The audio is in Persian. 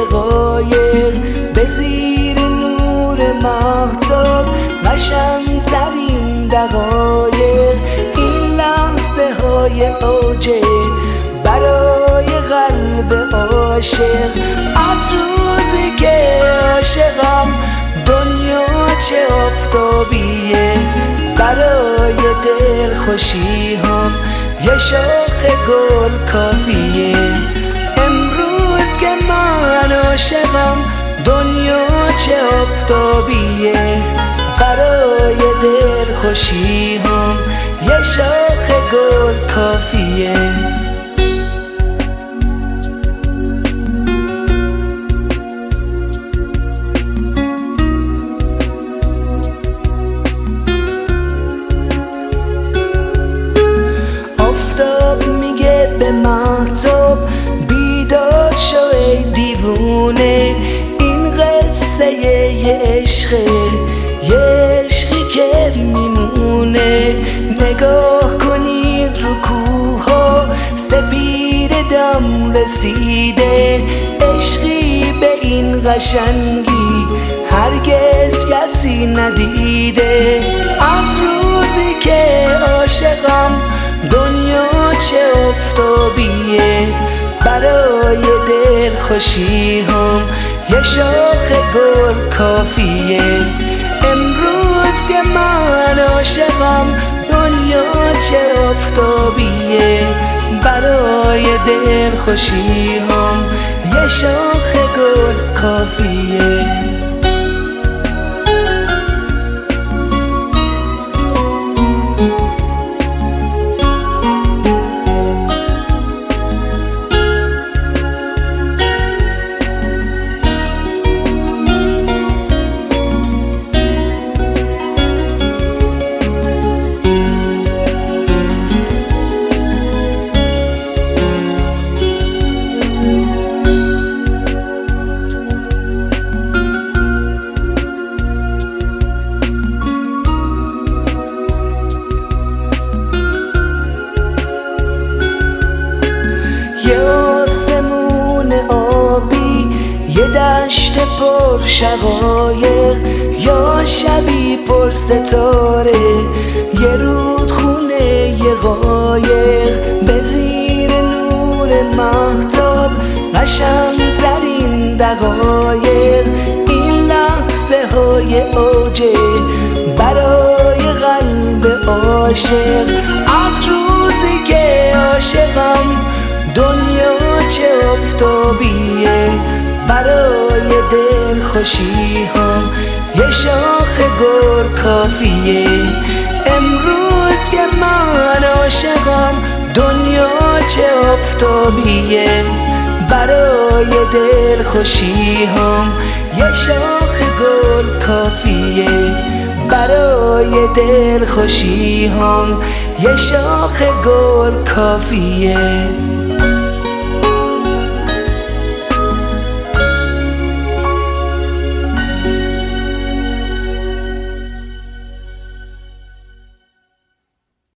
دقایق به زیر نور ماهتاب قشنگ ترین دقایق این لحظه های اوجه برای قلب عاشق. از روزی که عاشقم دنیا چه آفتابیه برای دلخوشی هم یه شاخ گل کافیه. امروز که من عاشقم دنیا چه آفتابیه برای دلخوشی هم یه شاخ گل کافیه. به ماهتاب بیدار شو ای دیوونه این قصه یه عشقه یه عشقی که میمونه. نگاه کنید رو کوها سپید دم رسیده عشقی به این قشنگی هرگز کسی ندیده. از روزی که عاشقم دنیا چه آفتابیه برای دلخوشی هم یه شاخ گل کافیه. امروز که من عاشقم دنیا چه آفتابیه برای دلخوشی هم یه شاخ گل کافیه. یه دشت پر شقایق یا شبی پر ستاره یه رودخونه یه قایق به زیر نور ماهتاب قشنگ ترین دقایق این لحظه های اوجه برای قلب عاشق. از روزی که عاشقم دنیا چه آفتابیه برای دلخوشی هم یه شاخ گل کافیه. امروز که من عاشقم دنیا چه آفتابیه برای دلخوشی هم یه شاخ گل کافیه برای دلخوشی هم یه شاخ گل کافیه.